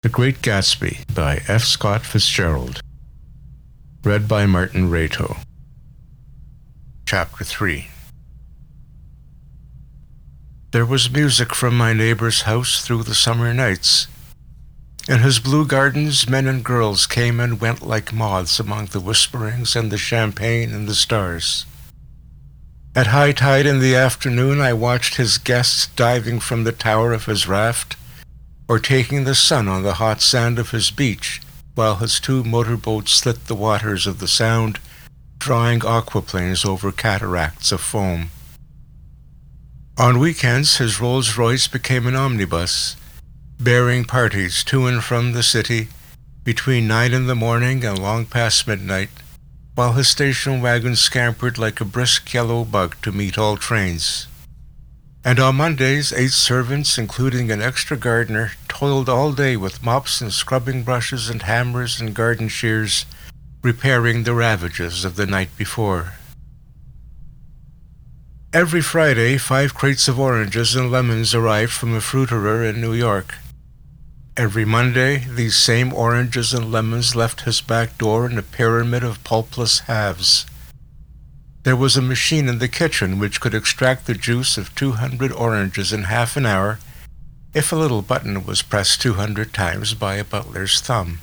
The Great Gatsby by F. Scott Fitzgerald. Read by Martin Rato. Chapter 3. There was music from my neighbor's house through the summer nights. In his blue gardens, men and girls came and went like moths among the whisperings and the champagne and the stars. At high tide in the afternoon, I watched his guests diving from the tower of his raft, or taking the sun on the hot sand of his beach, while his two motorboats slit the waters of the Sound, drawing aquaplanes over cataracts of foam. On weekends, his Rolls-Royce became an omnibus, bearing parties to and from the city between 9 in the morning and long past midnight, while his station wagon scampered like a brisk yellow bug to meet all trains. And on Mondays, 8 servants, including an extra gardener, toiled all day with mops and scrubbing brushes and hammers and garden shears, repairing the ravages of the night before. Every Friday, 5 crates of oranges and lemons arrived from a fruiterer in New York. Every Monday, these same oranges and lemons left his back door in a pyramid of pulpless halves. There was a machine in the kitchen which could extract the juice of 200 oranges in half an hour if a little button was pressed 200 times by a butler's thumb.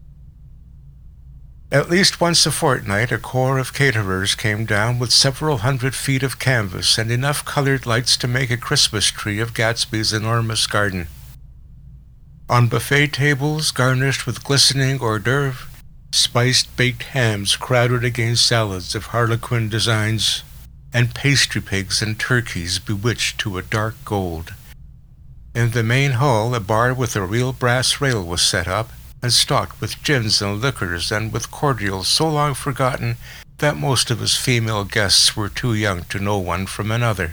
At least once a fortnight, a corps of caterers came down with several hundred feet of canvas and enough colored lights to make a Christmas tree of Gatsby's enormous garden. On buffet tables, garnished with glistening hors d'oeuvre, spiced baked hams crowded against salads of harlequin designs, and pastry pigs and turkeys bewitched to a dark gold. In the main hall, a bar with a real brass rail was set up, and stocked with gins and liquors and with cordials so long forgotten that most of his female guests were too young to know one from another.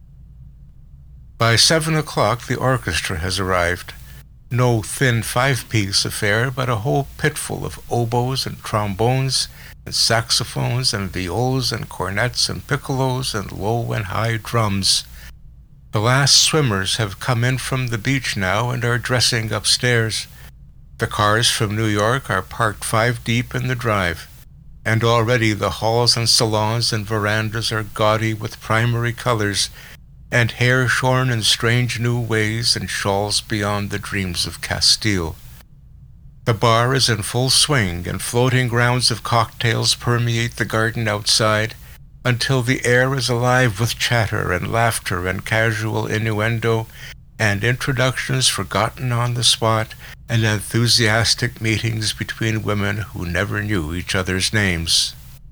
By 7 o'clock the orchestra has arrived. No thin 5-piece affair, but a whole pitful of oboes and trombones and saxophones and viols and cornets and piccolos and low and high drums. The last swimmers have come in from the beach now and are dressing upstairs. The cars from New York are parked 5 deep in the drive, and already the halls and salons and verandas are gaudy with primary colors and hair shorn in strange new ways and shawls beyond the dreams of Castile. The bar is in full swing, and floating grounds of cocktails permeate the garden outside until the air is alive with chatter and laughter and casual innuendo and introductions forgotten on the spot and enthusiastic meetings between women who never knew each other's names.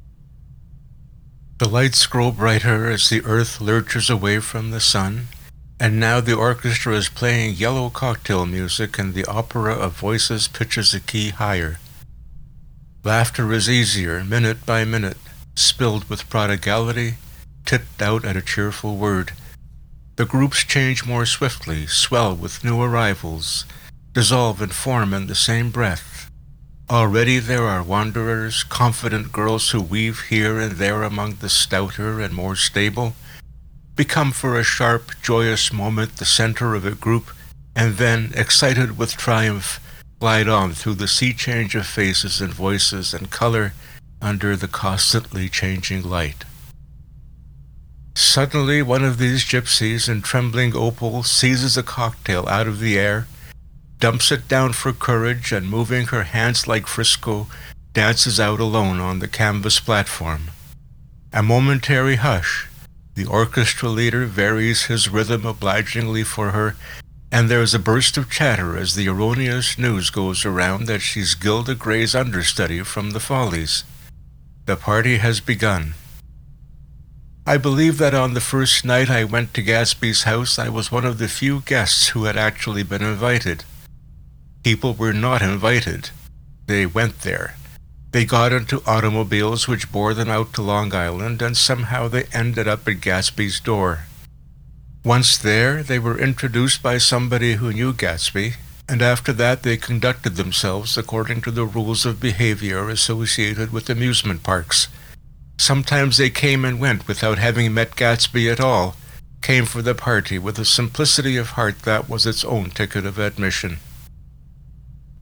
The lights grow brighter as the earth lurches away from the sun, and now the orchestra is playing yellow cocktail music and the opera of voices pitches a key higher. Laughter is easier, minute by minute, spilled with prodigality, tipped out at a cheerful word. The groups change more swiftly, swell with new arrivals, dissolve and form in the same breath. Already there are wanderers, confident girls who weave here and there among the stouter and more stable, become for a sharp, joyous moment the center of a group, and then, excited with triumph, glide on through the sea change of faces and voices and color under the constantly changing light. Suddenly one of these gypsies in trembling opal seizes a cocktail out of the air, dumps it down for courage, and moving her hands like Frisco, dances out alone on the canvas platform. A momentary hush. The orchestra leader varies his rhythm obligingly for her, and there is a burst of chatter as the erroneous news goes around that she's Gilda Gray's understudy from the Follies. The party has begun. I believe that on the first night I went to Gatsby's house I was one of the few guests who had actually been invited. People were not invited. They went there. They got into automobiles which bore them out to Long Island, and somehow they ended up at Gatsby's door. Once there, they were introduced by somebody who knew Gatsby, and after that they conducted themselves according to the rules of behavior associated with amusement parks. Sometimes they came and went without having met Gatsby at all, came for the party with a simplicity of heart that was its own ticket of admission.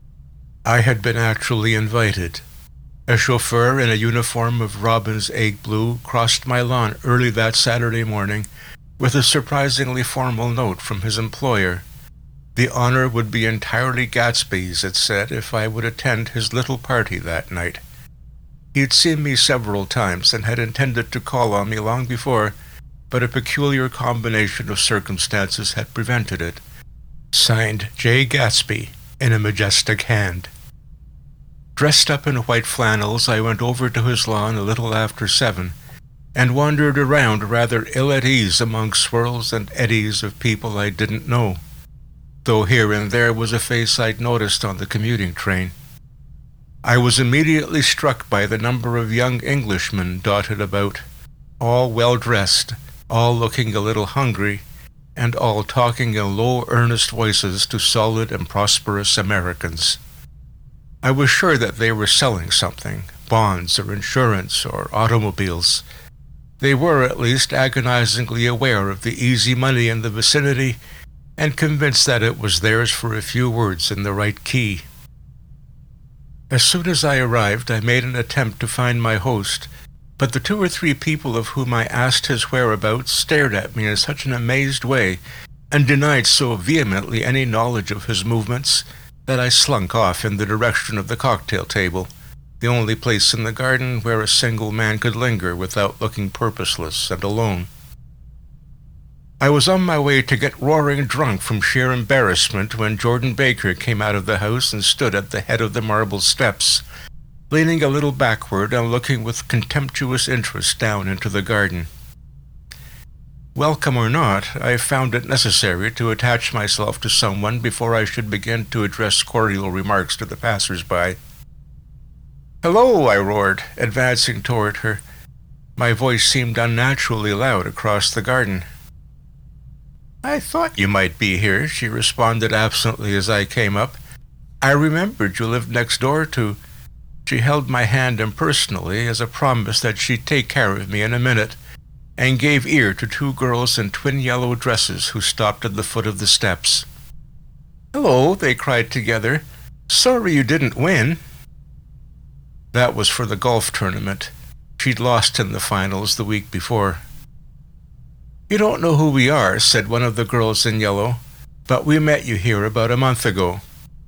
I had been actually invited. A chauffeur in a uniform of robin's egg blue crossed my lawn early that Saturday morning with a surprisingly formal note from his employer. The honor would be entirely Gatsby's, it said, if I would attend his little party that night. He had seen me several times and had intended to call on me long before, but a peculiar combination of circumstances had prevented it. Signed, J. Gatsby, in a majestic hand. Dressed up in white flannels, I went over to his lawn a little after 7, and wandered around rather ill at ease among swirls and eddies of people I didn't know, though here and there was a face I'd noticed on the commuting train. I was immediately struck by the number of young Englishmen dotted about, all well-dressed, all looking a little hungry, and all talking in low, earnest voices to solid and prosperous Americans. I was sure that they were selling something, bonds or insurance or automobiles. They were, at least, agonizingly aware of the easy money in the vicinity and convinced that it was theirs for a few words in the right key. As soon as I arrived, I made an attempt to find my host, but the 2 or 3 people of whom I asked his whereabouts stared at me in such an amazed way and denied so vehemently any knowledge of his movements that I slunk off in the direction of the cocktail table, the only place in the garden where a single man could linger without looking purposeless and alone. I was on my way to get roaring drunk from sheer embarrassment when Jordan Baker came out of the house and stood at the head of the marble steps, leaning a little backward and looking with contemptuous interest down into the garden. Welcome or not, I found it necessary to attach myself to someone before I should begin to address cordial remarks to the passers-by. "Hello," I roared, advancing toward her. My voice seemed unnaturally loud across the garden. "I thought you might be here," she responded absently as I came up. "I remembered you lived next door to—" She held my hand impersonally as a promise that she'd take care of me in a minute, and gave ear to 2 girls in twin yellow dresses who stopped at the foot of the steps. "Hello," they cried together. "Sorry you didn't win." That was for the golf tournament. She'd lost in the finals the week before. "You don't know who we are," said one of the girls in yellow, "but we met you here about a month ago."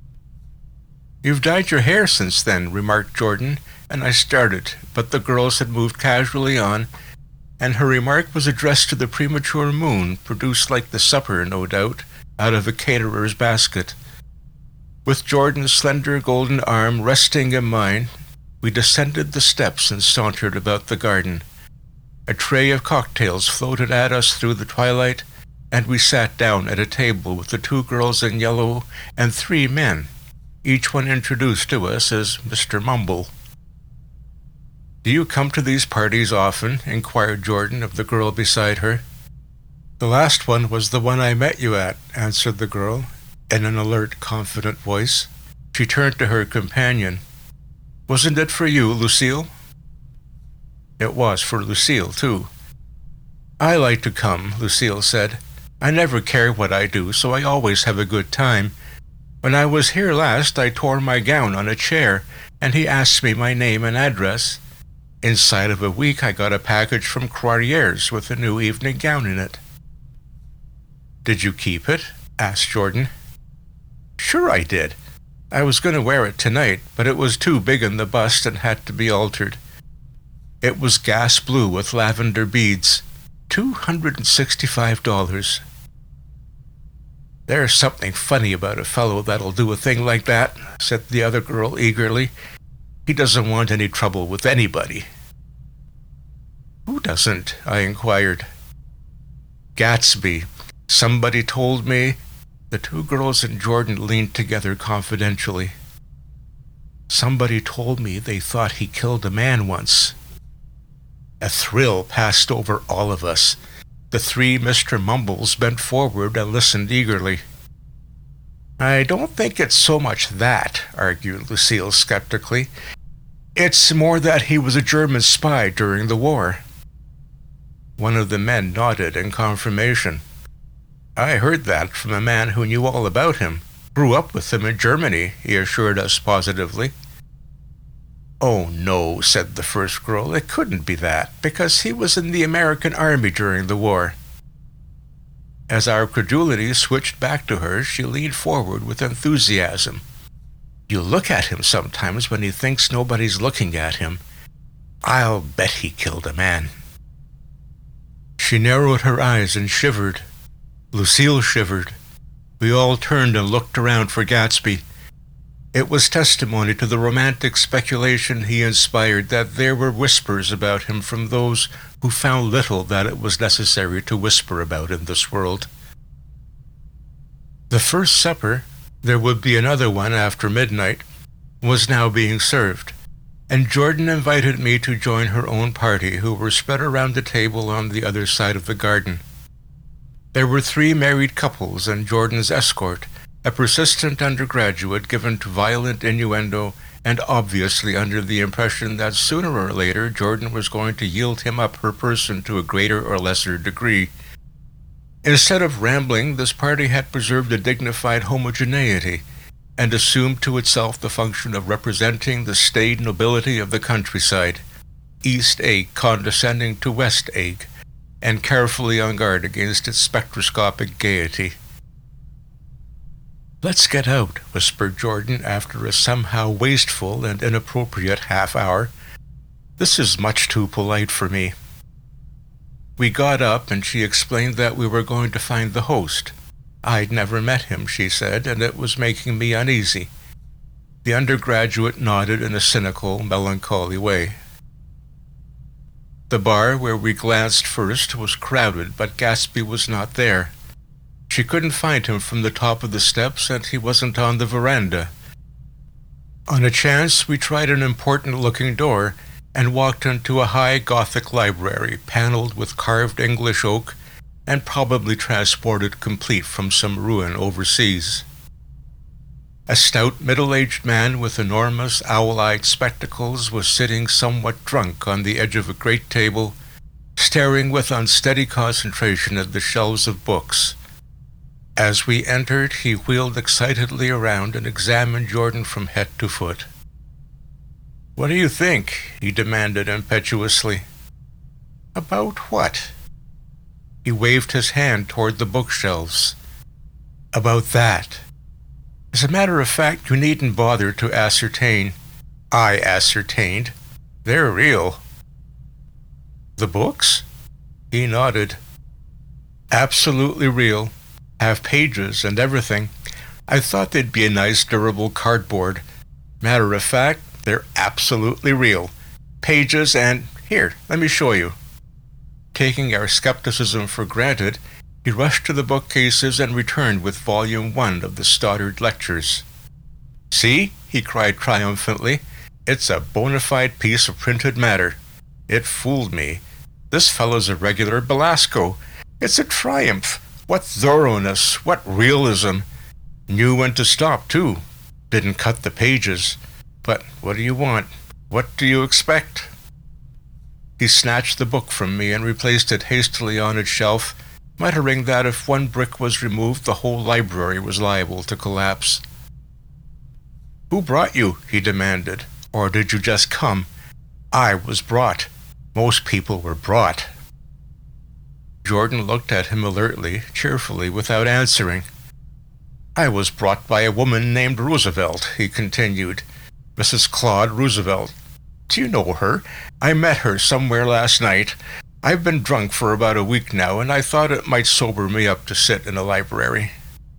"You've dyed your hair since then," remarked Jordan, and I started, but the girls had moved casually on, and her remark was addressed to the premature moon, produced like the supper, no doubt, out of a caterer's basket. With Jordan's slender golden arm resting in mine, we descended the steps and sauntered about the garden. A tray of cocktails floated at us through the twilight, and we sat down at a table with the 2 girls in yellow and 3 men, each one introduced to us as Mr. Mumble. "Do you come to these parties often?" inquired Jordan of the girl beside her. "The last one was the one I met you at," answered the girl, in an alert, confident voice. She turned to her companion. "Wasn't it for you, Lucille?" It was for Lucille, too. "I like to come," Lucille said. "I never care what I do, so I always have a good time. When I was here last, I tore my gown on a chair, and he asked me my name and address. Inside of a week, I got a package from Croirier's with a new evening gown in it." "Did you keep it?" asked Jordan. "Sure I did. I was going to wear it tonight, but it was too big in the bust and had to be altered. It was gas blue with lavender beads. $265. "There's something funny about a fellow that'll do a thing like that," said the other girl eagerly. "He doesn't want any trouble with anybody." "Who doesn't?" I inquired. "Gatsby. Somebody told me—" The 2 girls and Jordan leaned together confidentially. "Somebody told me they thought he killed a man once." A thrill passed over all of us. The 3 Mr. Mumbles bent forward and listened eagerly. "I don't think it's so much that," argued Lucille skeptically. "It's more that he was a German spy during the war." One of the men nodded in confirmation. "I heard that from a man who knew all about him," Grew up with him in Germany, he assured us positively. Oh no, said the first girl, it couldn't be that, because he was in the American Army during the war. As our credulity switched back to her, she leaned forward with enthusiasm. You look at him sometimes when he thinks nobody's looking at him. I'll bet he killed a man. She narrowed her eyes and shivered. Lucille shivered. We all turned and looked around for Gatsby. It was testimony to the romantic speculation he inspired that there were whispers about him from those who found little that it was necessary to whisper about in this world. The first supper, there would be another one after midnight, was now being served, and Jordan invited me to join her own party, who were spread around the table on the other side of the garden. There were 3 married couples and Jordan's escort, a persistent undergraduate given to violent innuendo and obviously under the impression that sooner or later Jordan was going to yield him up her person to a greater or lesser degree. Instead of rambling, this party had preserved a dignified homogeneity and assumed to itself the function of representing the staid nobility of the countryside, East Egg condescending to West Egg, and carefully on guard against its spectroscopic gaiety. Let's get out, whispered Jordan after a somehow wasteful and inappropriate half-hour. This is much too polite for me. We got up, and she explained that we were going to find the host. I'd never met him, she said, and it was making me uneasy. The undergraduate nodded in a cynical, melancholy way. The bar where we glanced first was crowded, but Gatsby was not there. She couldn't find him from the top of the steps, and he wasn't on the veranda. On a chance, we tried an important-looking door and walked into a high Gothic library, paneled with carved English oak and probably transported complete from some ruin overseas. A stout, middle-aged man with enormous owl-eyed spectacles was sitting somewhat drunk on the edge of a great table, staring with unsteady concentration at the shelves of books. As we entered, he wheeled excitedly around and examined Jordan from head to foot. "What do you think?" he demanded impetuously. "About what?" He waved his hand toward the bookshelves. "About that. As a matter of fact, you needn't bother to ascertain." I ascertained. "They're real." "The books?" He nodded. "Absolutely real. Have pages and everything. I thought they'd be a nice durable cardboard. Matter of fact, they're absolutely real. Pages and... here, let me show you." Taking our skepticism for granted, he rushed to the bookcases and returned with Volume 1 of the Stoddard Lectures. "See?" he cried triumphantly. "It's a bona fide piece of printed matter. It fooled me. This fellow's a regular Belasco. It's a triumph. What thoroughness, what realism. Knew when to stop, too. Didn't cut the pages. But what do you want? What do you expect?" He snatched the book from me and replaced it hastily on its shelf, muttering that if one brick was removed, the whole library was liable to collapse. "Who brought you?" he demanded. "Or did you just come?" "I was brought. Most people were brought." Jordan looked at him alertly, cheerfully, without answering. "I was brought by a woman named Roosevelt," he continued. "Mrs. Claude Roosevelt. Do you know her? I met her somewhere last night. I've been drunk for about a week now, and I thought it might sober me up to sit in a library."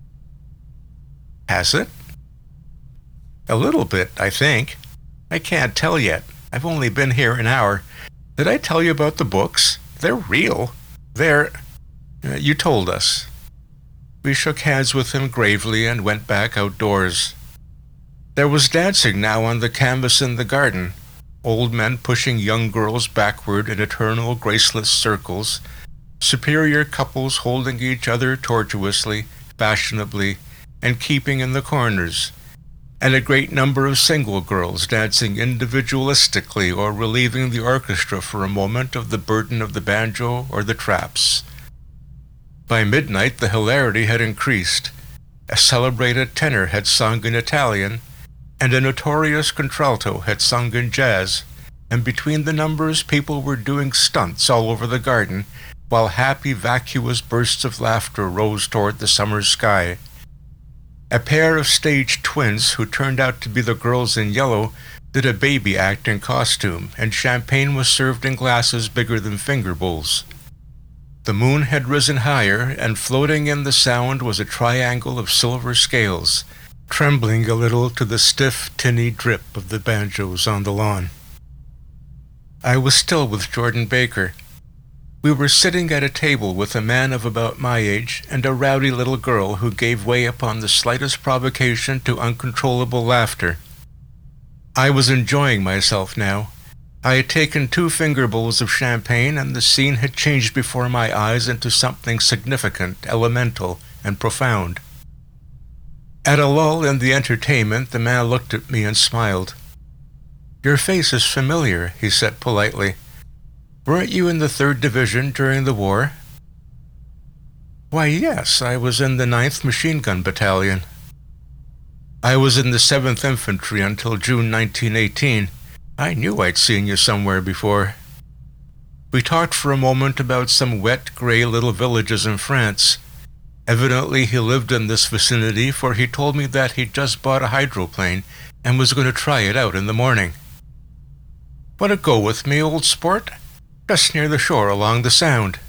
"Has it?" "A little bit, I think. I can't tell yet. I've only been here an hour. Did I tell you about the books? They're real. They're... you told us." We shook hands with him gravely and went back outdoors. There was dancing now on the canvas in the garden, old men pushing young girls backward in eternal graceless circles, superior couples holding each other tortuously, fashionably, and keeping in the corners, and a great number of single girls dancing individualistically or relieving the orchestra for a moment of the burden of the banjo or the traps. By midnight the hilarity had increased. A celebrated tenor had sung in Italian, and a notorious contralto had sung in jazz, and between the numbers people were doing stunts all over the garden, while happy vacuous bursts of laughter rose toward the summer sky. A pair of stage twins, who turned out to be the girls in yellow, did a baby act in costume, and champagne was served in glasses bigger than finger bowls. The moon had risen higher, and floating in the sound was a triangle of silver scales, trembling a little to the stiff, tinny drip of the banjos on the lawn. I was still with Jordan Baker. We were sitting at a table with a man of about my age and a rowdy little girl who gave way upon the slightest provocation to uncontrollable laughter. I was enjoying myself now. I had taken 2 finger bowls of champagne, and the scene had changed before my eyes into something significant, elemental, and profound. At a lull in the entertainment, the man looked at me and smiled. "Your face is familiar," he said politely. "Weren't you in the 3rd Division during the war?" "Why, yes, I was in the 9th Machine Gun Battalion." "I was in the 7th Infantry until June 1918. I knew I'd seen you somewhere before." We talked for a moment about some wet, gray little villages in France. Evidently he lived in this vicinity, for he told me that he'd just bought a hydroplane and was going to try it out in the morning. "Want to go with me, old sport? Just near the shore along the Sound."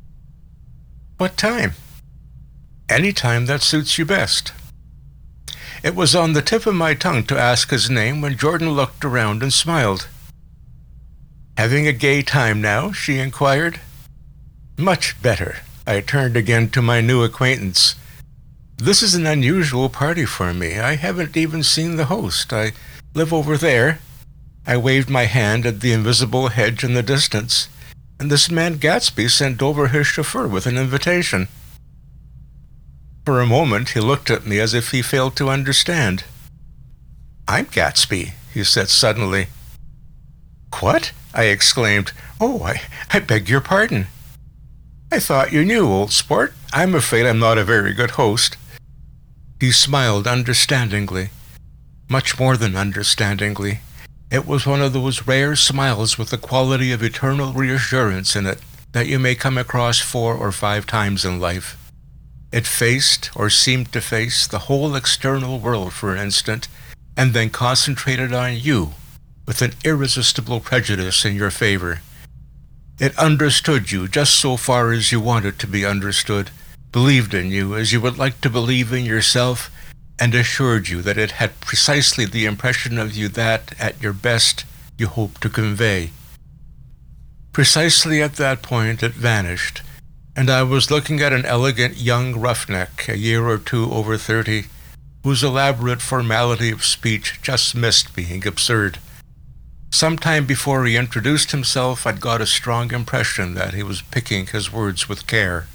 "What time?" "Any time that suits you best." It was on the tip of my tongue to ask his name when Jordan looked around and smiled. "Having a gay time now?" she inquired. "Much better." I turned again to my new acquaintance. "This is an unusual party for me. I haven't even seen the host. I live over there." I waved my hand at the invisible hedge in the distance, and this man Gatsby sent over his chauffeur with an invitation. For a moment he looked at me as if he failed to understand. "I'm Gatsby," he said suddenly. "What?" I exclaimed. "Oh, I beg your pardon." "I thought you knew, old sport. I'm afraid I'm not a very good host." He smiled understandingly, much more than understandingly. It was one of those rare smiles with the quality of eternal reassurance in it that you may come across 4 or 5 times in life. It faced, or seemed to face, the whole external world for an instant, and then concentrated on you with an irresistible prejudice in your favor. It understood you just so far as you wanted to be understood, believed in you as you would like to believe in yourself, and assured you that it had precisely the impression of you that, at your best, you hoped to convey. Precisely at that point it vanished, and I was looking at an elegant young roughneck, a year or 2 over 30, whose elaborate formality of speech just missed being absurd. Some time before he introduced himself, I'd got a strong impression that he was picking his words with care.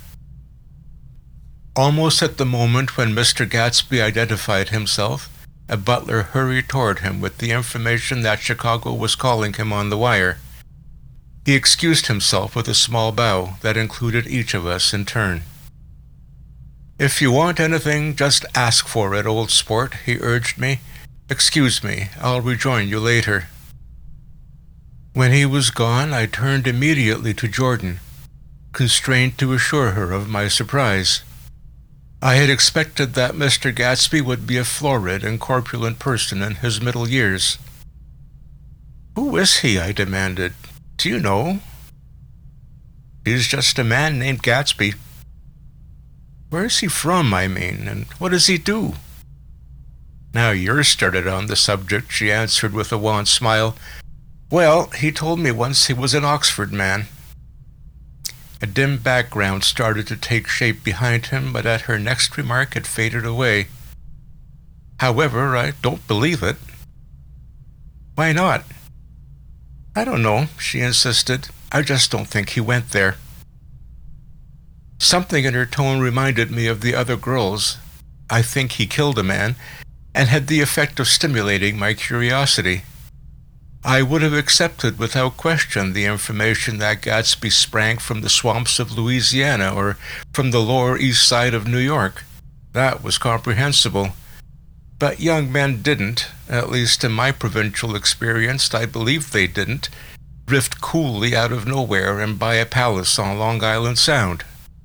Almost at the moment when Mr. Gatsby identified himself, a butler hurried toward him with the information that Chicago was calling him on the wire. He excused himself with a small bow that included each of us in turn. "If you want anything, just ask for it, old sport," he urged me. "Excuse me, I'll rejoin you later." When he was gone, I turned immediately to Jordan, constrained to assure her of my surprise. I had expected that Mr. Gatsby would be a florid and corpulent person in his middle years. "Who is he?" I demanded. "Do you know?" "He's just a man named Gatsby." "Where is he from, I mean, and what does he do?" "Now you're started on the subject," she answered with a wan smile. "Well, he told me once he was an Oxford man." A dim background started to take shape behind him, but at her next remark it faded away. "However, I don't believe it." "Why not?" "I don't know," she insisted. "I just don't think he went there." Something in her tone reminded me of the other girls. "I think he killed a man," and had the effect of stimulating my curiosity. I would have accepted without question the information that Gatsby sprang from the swamps of Louisiana or from the Lower East Side of New York. That was comprehensible. But young men didn't, at least in my provincial experience, I believe they didn't, drift coolly out of nowhere and buy a palace on Long Island Sound.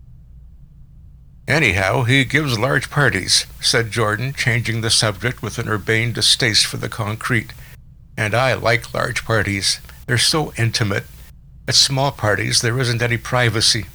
Anyhow, he gives large parties, said Jordan, changing the subject with an urbane distaste for the concrete. And I like large parties. They're so intimate. At small parties, there isn't any privacy.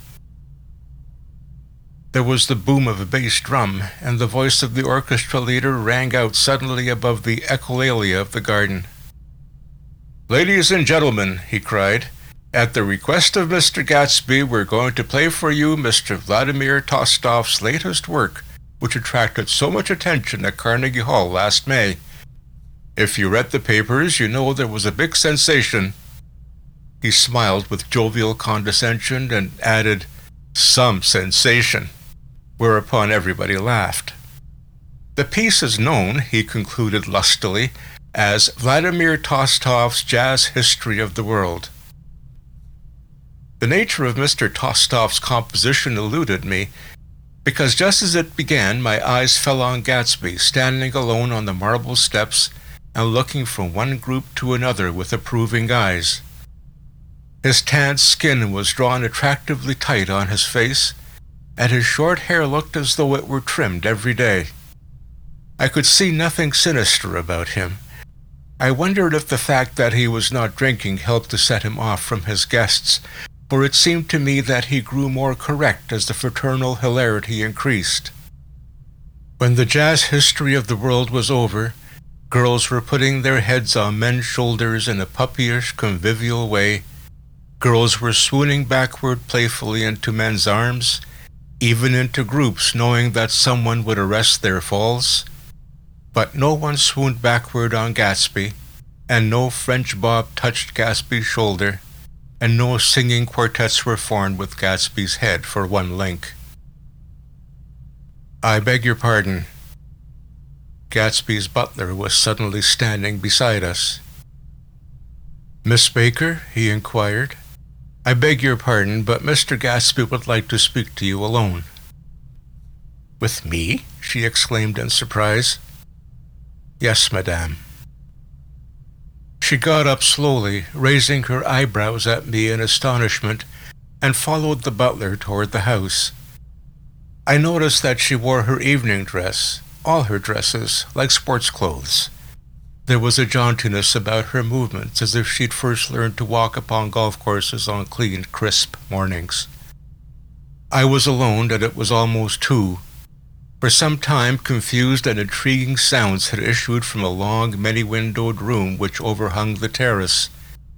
There was the boom of a bass drum, and the voice of the orchestra leader rang out suddenly above the echolalia of the garden. "Ladies and gentlemen," he cried, "at the request of Mr. Gatsby, we're going to play for you Mr. Vladimir Tostov's latest work, which attracted so much attention at Carnegie Hall last May. If you read the papers, you know there was a big sensation." He smiled with jovial condescension and added, "Some sensation," whereupon everybody laughed. "The piece is known," he concluded lustily, "as Vladimir Tostov's Jazz History of the World." The nature of Mr. Tostov's composition eluded me, because just as it began my eyes fell on Gatsby standing alone on the marble steps and looking from one group to another with approving eyes. His tanned skin was drawn attractively tight on his face, and his short hair looked as though it were trimmed every day. I could see nothing sinister about him. I wondered if the fact that he was not drinking helped to set him off from his guests, for it seemed to me that he grew more correct as the fraternal hilarity increased. When the Jazz History of the World was over, girls were putting their heads on men's shoulders in a puppyish, convivial way. Girls were swooning backward playfully into men's arms, even into groups, knowing that someone would arrest their falls. But no one swooned backward on Gatsby, and no French bob touched Gatsby's shoulder, and no singing quartets were formed with Gatsby's head for one link. "I beg your pardon." Gatsby's butler was suddenly standing beside us. "Miss Baker?" he inquired. "I beg your pardon, but Mr. Gatsby would like to speak to you alone." "With me?" she exclaimed in surprise. "Yes, madame." She got up slowly, raising her eyebrows at me in astonishment, and followed the butler toward the house. I noticed that she wore her evening dress, all her dresses, like sports clothes. There was a jauntiness about her movements as if she'd first learned to walk upon golf courses on clean, crisp mornings. I was alone, and it was almost 2. For some time, confused and intriguing sounds had issued from a long, many-windowed room which overhung the terrace.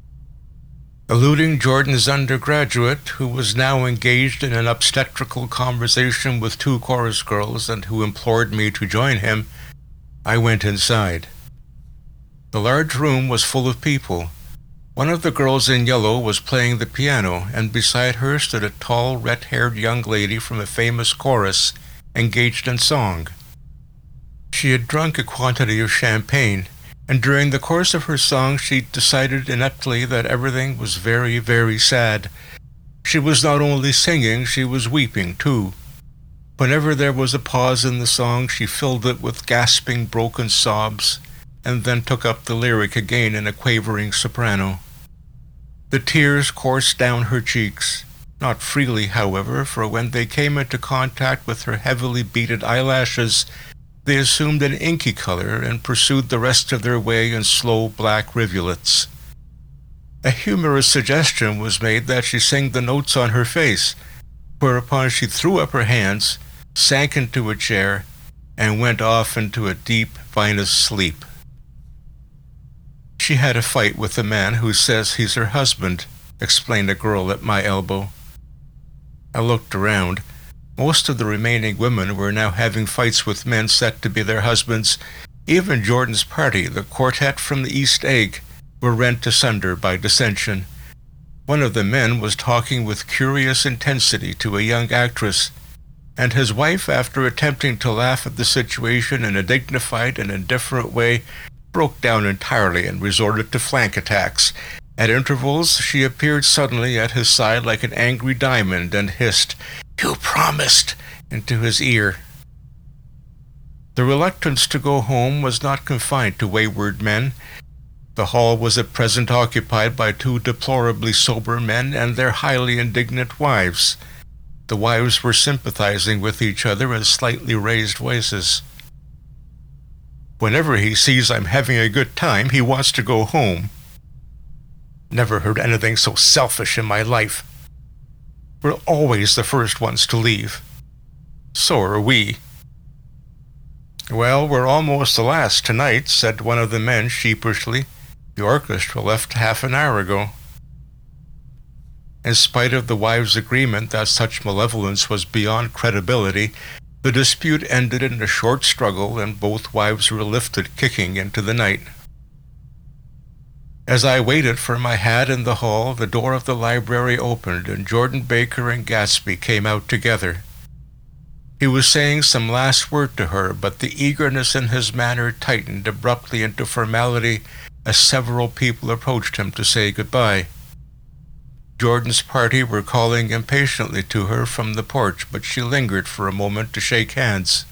Eluding Jordan's undergraduate, who was now engaged in an obstetrical conversation with 2 chorus girls and who implored me to join him, I went inside. The large room was full of people. One of the girls in yellow was playing the piano, and beside her stood a tall, red-haired young lady from a famous chorus, engaged in song. She had drunk a quantity of champagne, and during the course of her song she decided ineptly that everything was very, very sad. She was not only singing, she was weeping, too. Whenever there was a pause in the song, she filled it with gasping, broken sobs, and then took up the lyric again in a quavering soprano. The tears coursed down her cheeks, not freely, however, for when they came into contact with her heavily beaded eyelashes, they assumed an inky color and pursued the rest of their way in slow black rivulets. A humorous suggestion was made that she sing the notes on her face, whereupon she threw up her hands, sank into a chair, and went off into a deep, vinous sleep. "She had a fight with the man who says he's her husband," explained a girl at my elbow. I looked around. Most of the remaining women were now having fights with men said to be their husbands. Even Jordan's party, the quartet from the East Egg, were rent asunder by dissension. One of the men was talking with curious intensity to a young actress, and his wife, after attempting to laugh at the situation in a dignified and indifferent way, broke down entirely and resorted to flank attacks. At intervals, she appeared suddenly at his side like an angry diamond and hissed, "You promised," into his ear. The reluctance to go home was not confined to wayward men. The hall was at present occupied by two deplorably sober men and their highly indignant wives. The wives were sympathizing with each other in slightly raised voices. "Whenever he sees I'm having a good time, he wants to go home. Never heard anything so selfish in my life. We're always the first ones to leave. So are we." "Well, we're almost the last tonight," said one of the men sheepishly. "The orchestra left half an hour ago." In spite of the wives' agreement that such malevolence was beyond credibility, the dispute ended in a short struggle, and both wives were lifted kicking into the night. As I waited for my hat in the hall, the door of the library opened, and Jordan Baker and Gatsby came out together. He was saying some last word to her, but the eagerness in his manner tightened abruptly into formality as several people approached him to say goodbye. Jordan's party were calling impatiently to her from the porch, but she lingered for a moment to shake hands.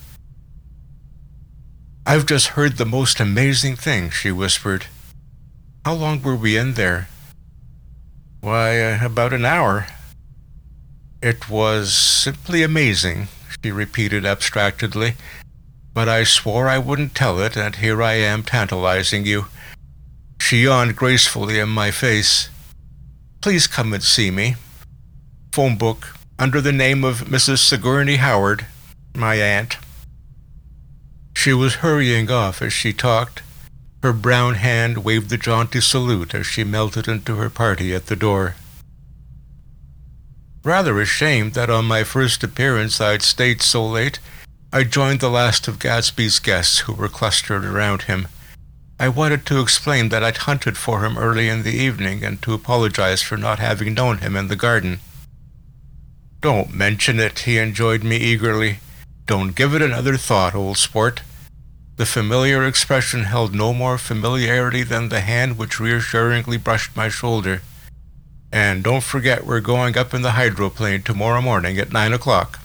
"I've just heard the most amazing thing," she whispered. "How long were we in there?" "Why, about an hour." "It was simply amazing," she repeated abstractedly, "but I swore I wouldn't tell it, and here I am tantalizing you." She yawned gracefully in my face. "Please come and see me. Phone book, under the name of Mrs. Sigourney Howard, my aunt." She was hurrying off as she talked. Her brown hand waved the jaunty salute as she melted into her party at the door. Rather ashamed that on my first appearance I'd stayed so late, I joined the last of Gatsby's guests who were clustered around him. I wanted to explain that I'd hunted for him early in the evening and to apologize for not having known him in the garden. "Don't mention it," he enjoined me eagerly. "Don't give it another thought, old sport." The familiar expression held no more familiarity than the hand which reassuringly brushed my shoulder. "And don't forget we're going up in the hydroplane tomorrow morning at 9 o'clock.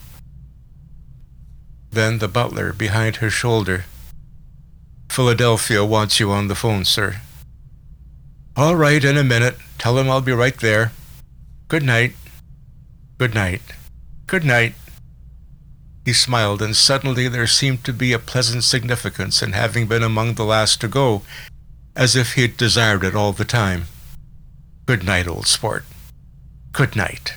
Then the butler, behind her shoulder. "Philadelphia wants you on the phone, sir." "All right, in a minute. Tell him I'll be right there. Good night." "Good night. Good night." He smiled, and suddenly there seemed to be a pleasant significance in having been among the last to go, as if he had desired it all the time. "Good night, old sport. Good night."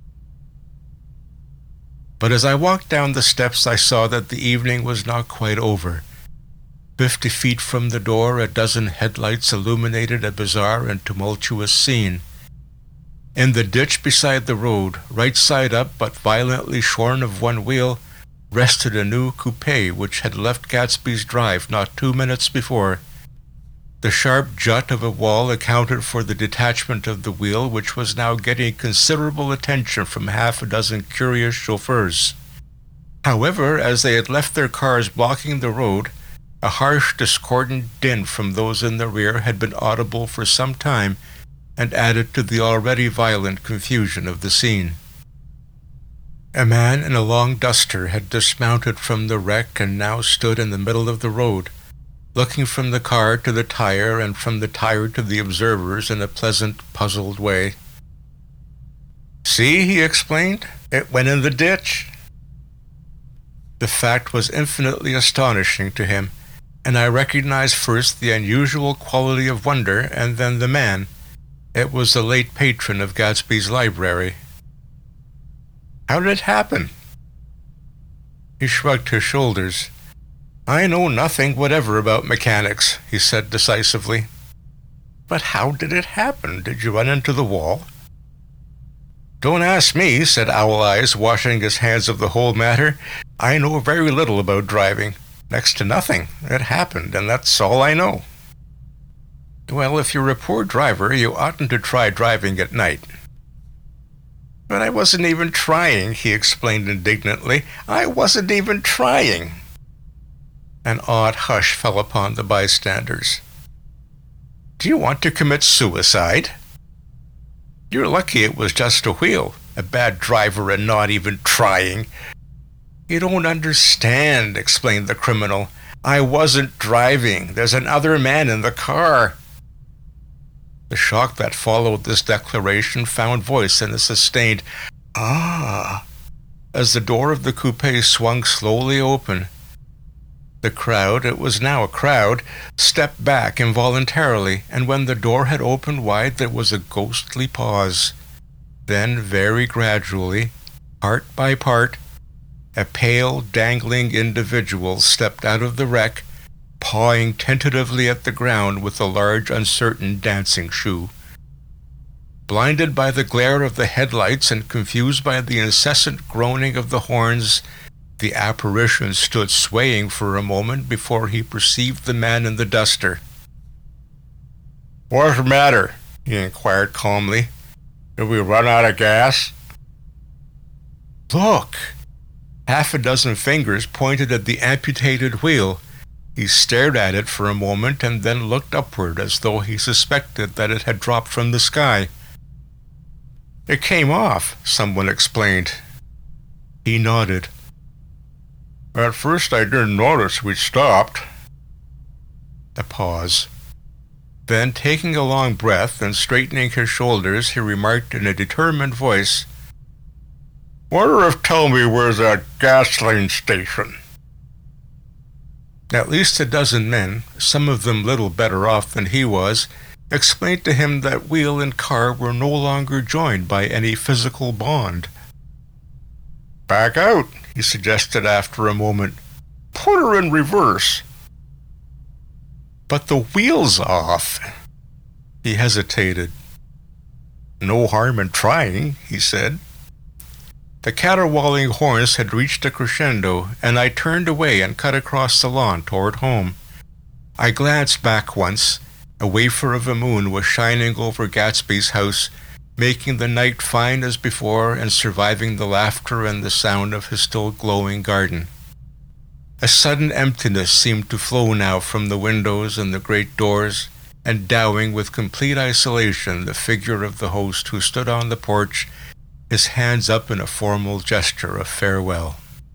But as I walked down the steps, I saw that the evening was not quite over. 50 feet from the door, a dozen headlights illuminated a bizarre and tumultuous scene. In the ditch beside the road, right side up but violently shorn of one wheel, rested a new coupe which had left Gatsby's drive not 2 minutes before. The sharp jut of a wall accounted for the detachment of the wheel, which was now getting considerable attention from half a dozen curious chauffeurs. However, as they had left their cars blocking the road, a harsh, discordant din from those in the rear had been audible for some time and added to the already violent confusion of the scene. A man in a long duster had dismounted from the wreck and now stood in the middle of the road, looking from the car to the tire and from the tire to the observers in a pleasant, puzzled way. "See," he explained, "it went in the ditch." The fact was infinitely astonishing to him, and I recognized first the unusual quality of wonder and then the man. It was the late patron of Gatsby's library. "How did it happen?" He shrugged his shoulders. "I know nothing whatever about mechanics," he said decisively. "But how did it happen? Did you run into the wall?" "Don't ask me," said Owl Eyes, washing his hands of the whole matter. "I know very little about driving. Next to nothing. It happened, and that's all I know." "Well, if you're a poor driver, you oughtn't to try driving at night." "But I wasn't even trying," he explained indignantly. "I wasn't even trying." An odd hush fell upon the bystanders. "Do you want to commit suicide?" "You're lucky it was just a wheel. A bad driver and not even trying." "You don't understand," explained the criminal. "I wasn't driving. There's another man in the car." The shock that followed this declaration found voice in a sustained "Ah" as the door of the coupe swung slowly open. The crowd, it was now a crowd, stepped back involuntarily, and when the door had opened wide there was a ghostly pause. Then, very gradually, part by part, a pale, dangling individual stepped out of the wreck, pawing tentatively at the ground with a large, uncertain dancing shoe. Blinded by the glare of the headlights and confused by the incessant groaning of the horns, the apparition stood swaying for a moment before he perceived the man in the duster. "What's the matter?" he inquired calmly. "Did we run out of gas?" "Look!" Half a dozen fingers pointed at the amputated wheel. He stared at it for a moment and then looked upward as though he suspected that it had dropped from the sky. "It came off," someone explained. He nodded. "At first I didn't notice we stopped." A pause. Then, taking a long breath and straightening his shoulders, he remarked in a determined voice, "Wonder if tell me where's that gasoline station?" At least a dozen men, some of them little better off than he was, explained to him that wheel and car were no longer joined by any physical bond. "Back out," he suggested after a moment. "Put her in reverse." "But the wheel's off." He hesitated. "No harm in trying," he said. The caterwauling horns had reached a crescendo, and I turned away and cut across the lawn toward home. I glanced back once. A wafer of a moon was shining over Gatsby's house, making the night fine as before and surviving the laughter and the sound of his still glowing garden. A sudden emptiness seemed to flow now from the windows and the great doors, endowing with complete isolation the figure of the host who stood on the porch, his hands up in a formal gesture of farewell.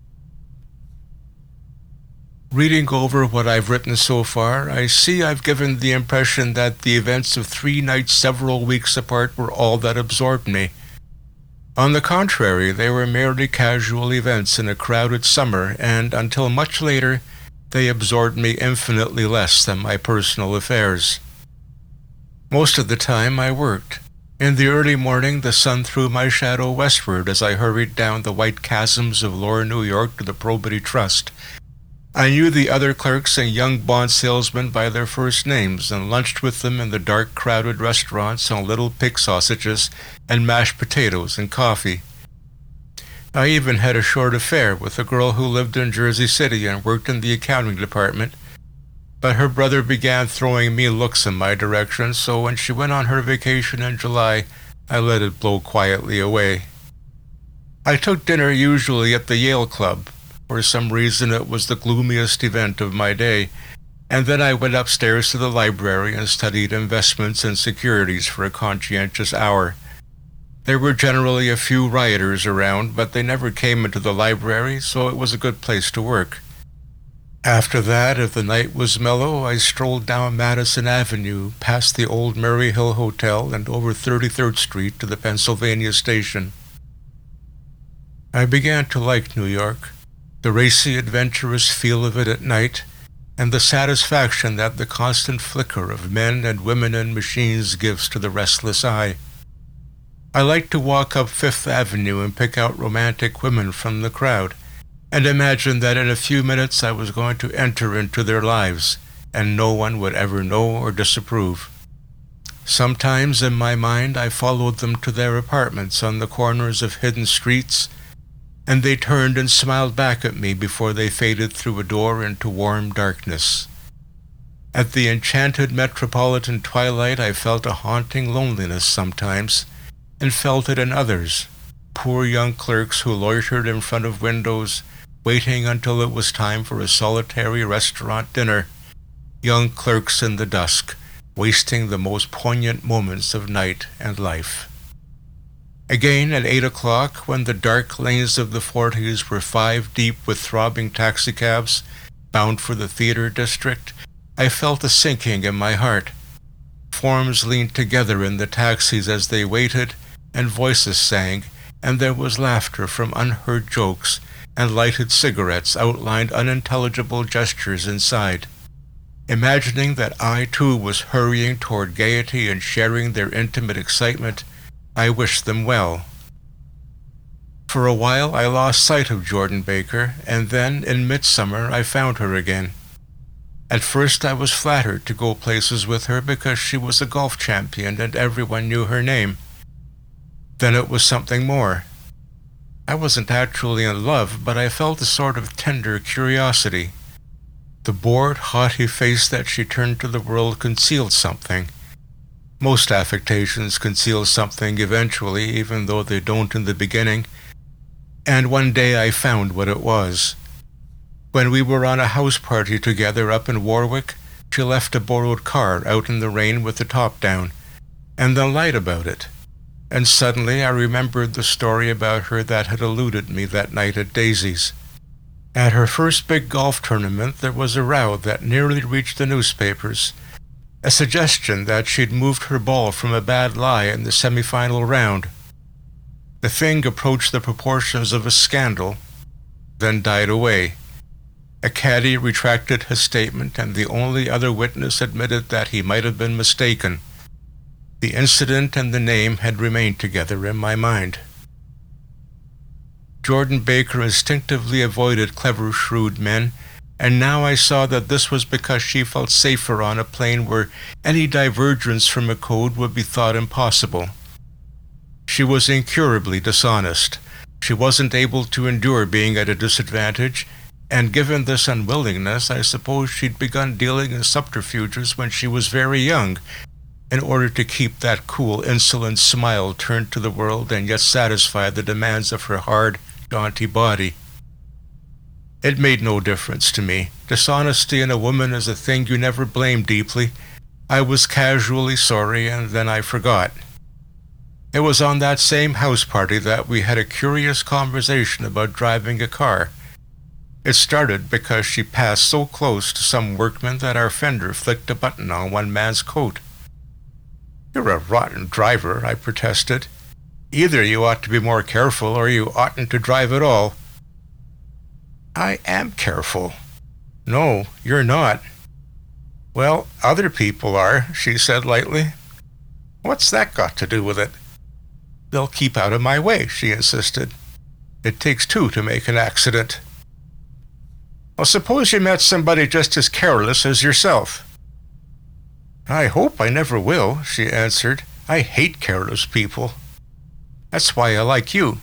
Reading over what I've written so far, I see I've given the impression that the events of 3 nights several weeks apart were all that absorbed me. On the contrary, they were merely casual events in a crowded summer, and until much later, they absorbed me infinitely less than my personal affairs. Most of the time I worked. In the early morning, the sun threw my shadow westward as I hurried down the white chasms of Lower New York to the Probity Trust. I knew the other clerks and young bond salesmen by their first names and lunched with them in the dark, crowded restaurants on little pig sausages and mashed potatoes and coffee. I even had a short affair with a girl who lived in Jersey City and worked in the accounting department, but her brother began throwing me looks in my direction, so when she went on her vacation in July, I let it blow quietly away. I took dinner usually at the Yale Club. For some reason it was the gloomiest event of my day, and then I went upstairs to the library and studied investments and securities for a conscientious hour. There were generally a few rioters around, but they never came into the library, so it was a good place to work. After that, if the night was mellow, I strolled down Madison Avenue, past the old Murray Hill Hotel, and over 33rd Street to the Pennsylvania Station. I began to like New York. The racy, adventurous feel of it at night, and the satisfaction that the constant flicker of men and women and machines gives to the restless eye. I liked to walk up Fifth Avenue and pick out romantic women from the crowd, and imagine that in a few minutes I was going to enter into their lives, and no one would ever know or disapprove. Sometimes in my mind I followed them to their apartments on the corners of hidden streets, and they turned and smiled back at me before they faded through a door into warm darkness. At the enchanted metropolitan twilight I felt a haunting loneliness sometimes, and felt it in others, poor young clerks who loitered in front of windows, waiting until it was time for a solitary restaurant dinner, young clerks in the dusk, wasting the most poignant moments of night and life. Again at 8 o'clock, when the dark lanes of the Forties were 5 deep with throbbing taxicabs bound for the theater district, I felt a sinking in my heart. Forms leaned together in the taxis as they waited, and voices sang, and there was laughter from unheard jokes, and lighted cigarettes outlined unintelligible gestures inside. Imagining that I too was hurrying toward gaiety and sharing their intimate excitement, I wished them well. For a while I lost sight of Jordan Baker, and then in midsummer I found her again. At first I was flattered to go places with her because she was a golf champion and everyone knew her name. Then it was something more. I wasn't actually in love, but I felt a sort of tender curiosity. The bored, haughty face that she turned to the world concealed something. Most affectations conceal something eventually, even though they don't in the beginning. And one day I found what it was. When we were on a house party together up in Warwick, she left a borrowed car out in the rain with the top down, and then lied about it. And suddenly I remembered the story about her that had eluded me that night at Daisy's. At her first big golf tournament, there was a row that nearly reached the newspapers. A suggestion that she'd moved her ball from a bad lie in the semifinal round. The thing approached the proportions of a scandal, then died away. A caddy retracted his statement, and the only other witness admitted that he might have been mistaken. The incident and the name had remained together in my mind. Jordan Baker instinctively avoided clever, shrewd men, and now I saw that this was because she felt safer on a plane where any divergence from a code would be thought impossible. She was incurably dishonest. She wasn't able to endure being at a disadvantage, and given this unwillingness, I suppose she'd begun dealing in subterfuges when she was very young, in order to keep that cool, insolent smile turned to the world and yet satisfy the demands of her hard, jaunty body. It made no difference to me. Dishonesty in a woman is a thing you never blame deeply. I was casually sorry, and then I forgot. It was on that same house party that we had a curious conversation about driving a car. It started because she passed so close to some workman that our fender flicked a button on one man's coat. "You're a rotten driver," I protested. "Either you ought to be more careful or you oughtn't to drive at all." "I am careful." "No, you're not." "Well, other people are," she said lightly. "What's that got to do with it?" "They'll keep out of my way," she insisted. "It takes two to make an accident." "Well, suppose you met somebody just as careless as yourself." "I hope I never will," she answered. "I hate careless people. That's why I like you."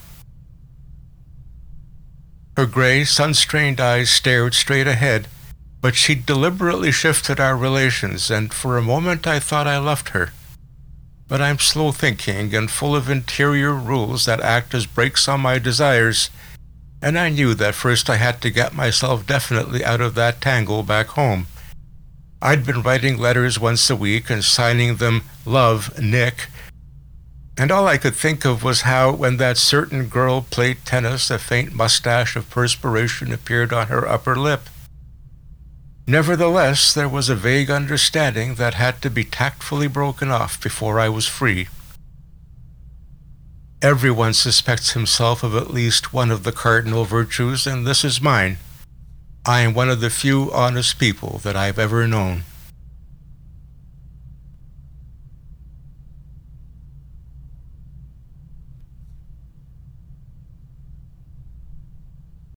Her gray, sun-strained eyes stared straight ahead, but she deliberately shifted our relations, and for a moment I thought I loved her. But I'm slow-thinking and full of interior rules that act as brakes on my desires, and I knew that first I had to get myself definitely out of that tangle back home. I'd been writing letters once a week and signing them "Love, Nick," and all I could think of was how, when that certain girl played tennis, a faint mustache of perspiration appeared on her upper lip. Nevertheless, there was a vague understanding that had to be tactfully broken off before I was free. Everyone suspects himself of at least one of the cardinal virtues, and this is mine. I am one of the few honest people that I've ever known.